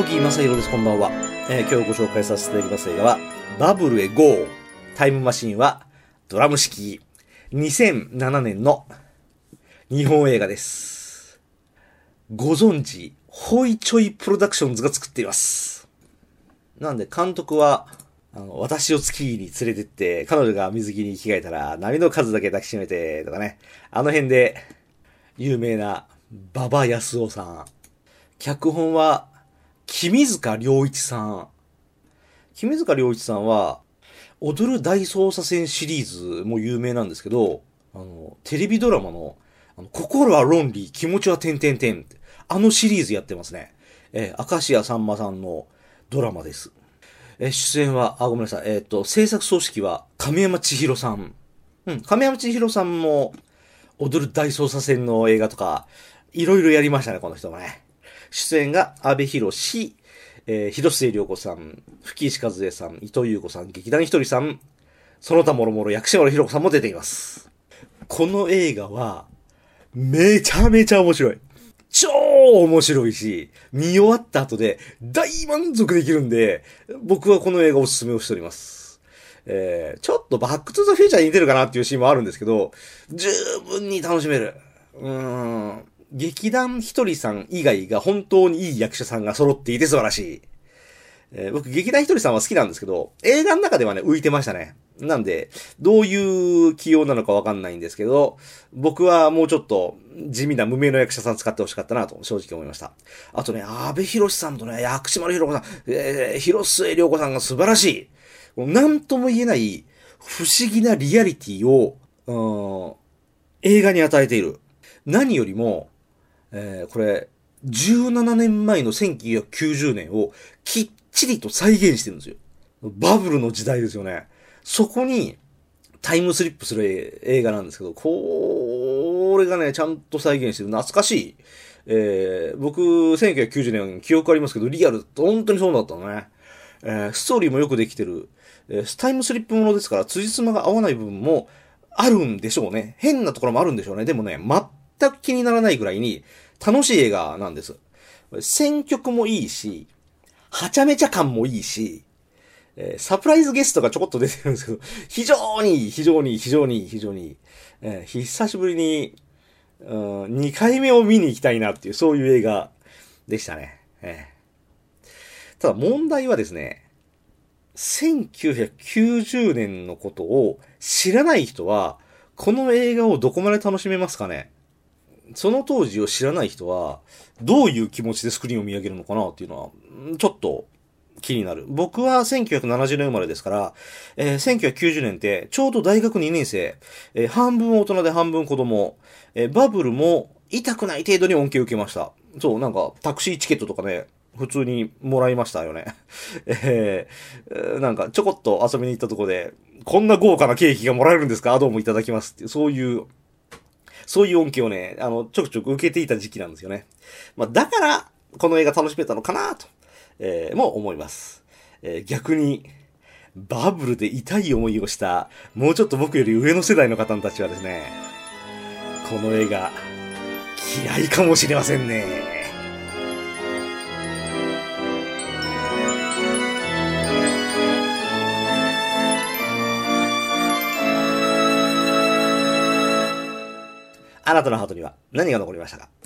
木正宏です。こんばんは。今日ご紹介させていただきます映画は、バブルへ GO! タイムマシーンはドラム式。2007年の日本映画です。ご存知、ホイチョイプロダクションズが作っています。なんで監督は、私をスキーに連れてって、彼女が水着に着替えたら、波の数だけ抱きしめて、とかね。あの辺で、有名な馬場康夫さん。脚本は、君塚良一さん。君塚良一さんは、踊る大捜査線シリーズも有名なんですけど、テレビドラマの、心は論理、気持ちは点々点。あのシリーズやってますね。明石家さんまさんのドラマです。出演は、ごめんなさい。制作組織は亀山千尋さん。亀山千尋さんも、踊る大捜査線の映画とか、いろいろやりましたね、この人もね。出演が、阿部寛、広末涼子さん、吹石和恵さん、伊藤優子さん、劇団ひとりさん、その他もろもろ薬師丸ひろ子さんも出ています。この映画は、めちゃめちゃ面白い。超面白いし、見終わった後で大満足できるんで、僕はこの映画をおすすめをしております。ちょっとバックトゥザフューチャーに似てるかなっていうシーンもあるんですけど、十分に楽しめる。劇団ひとりさん以外が本当にいい役者さんが揃っていて素晴らしい。僕、劇団ひとりさんは好きなんですけど、映画の中ではね、浮いてましたね。なんで、どういう起用なのかわかんないんですけど、僕はもうちょっと地味な無名の役者さん使ってほしかったなと正直思いました。あとね、阿部寛さんとね、薬師丸ひろ子さん、広末涼子さんが素晴らしい。なんとも言えない不思議なリアリティを、映画に与えている。何よりも、これ、17年前の1990年をきっちりと再現してるんですよ。バブルの時代ですよね。そこにタイムスリップする映画なんですけど、これがね、ちゃんと再現してる。懐かしい。僕、1990年記憶ありますけど、リアル、本当にそうだったのね。ストーリーもよくできてる。タイムスリップものですから、辻褄が合わない部分もあるんでしょうね。変なところもあるんでしょうね。でもね、全く気にならないぐらいに楽しい映画なんです。選曲もいいし、はちゃめちゃ感もいいし、サプライズゲストがちょこっと出てるんですけど、非常にいい、久しぶりに、2回目を見に行きたいなっていう、そういう映画でしたね。ただ問題はですね、1990年のことを知らない人は、この映画をどこまで楽しめますかね。その当時を知らない人は、どういう気持ちでスクリーンを見上げるのかなっていうのは、ちょっと気になる。僕は1970年生まれですから、1990年ってちょうど大学2年生、半分大人で半分子供、バブルも痛くない程度に恩恵を受けました。そう、なんかタクシーチケットとかね、普通にもらいましたよね。なんかちょこっと遊びに行ったとこで、こんな豪華なケーキがもらえるんですか？どうもいただきますっていう、そういう恩恵をね、ちょくちょく受けていた時期なんですよね。まあ、だから、この映画楽しめたのかなと、も思います。逆に、バブルで痛い思いをした、もうちょっと僕より上の世代の方たちはですね、この映画、嫌いかもしれませんね。あなたのハートには何が残りましたか？